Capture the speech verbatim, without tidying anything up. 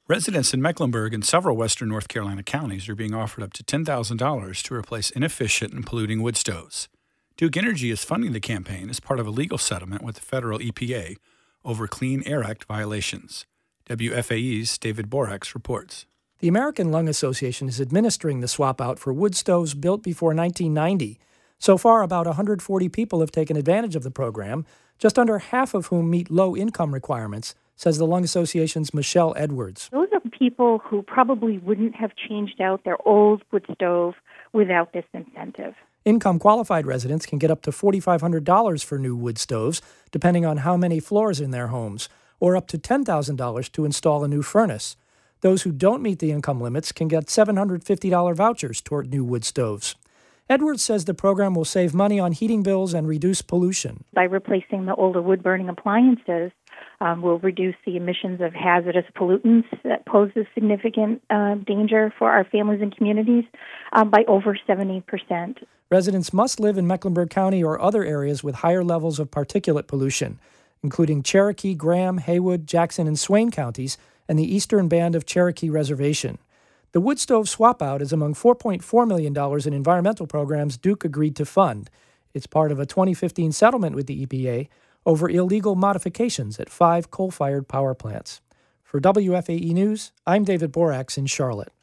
Residents in Mecklenburg and several western North Carolina counties are being offered up to ten thousand dollars to replace inefficient and polluting wood stoves. Duke Energy is funding the campaign as part of a legal settlement with the federal E P A over Clean Air Act violations. W F A E's David Borax reports. The American Lung Association is administering the swap-out for wood stoves built before nineteen ninety. So far, about one hundred forty people have taken advantage of the program, just under half of whom meet low-income requirements, says the Lung Association's Michelle Edwards. Those are people who probably wouldn't have changed out their old wood stove without this incentive. Income-qualified residents can get up to four thousand five hundred dollars for new wood stoves, depending on how many floors in their homes, or up to ten thousand dollars to install a new furnace. Those who don't meet the income limits can get seven hundred fifty dollars vouchers toward new wood stoves. Edwards says the program will save money on heating bills and reduce pollution. By replacing the older wood-burning appliances, um, we'll reduce the emissions of hazardous pollutants that pose a significant uh, danger for our families and communities um, by over seventy percent. Residents must live in Mecklenburg County or other areas with higher levels of particulate pollution, including Cherokee, Graham, Haywood, Jackson, and Swain counties, and the Eastern Band of Cherokee Reservation. The wood stove swap-out is among four point four million dollars in environmental programs Duke agreed to fund. It's part of a twenty fifteen settlement with the E P A over illegal modifications at five coal-fired power plants. For W F A E News, I'm David Borax in Charlotte.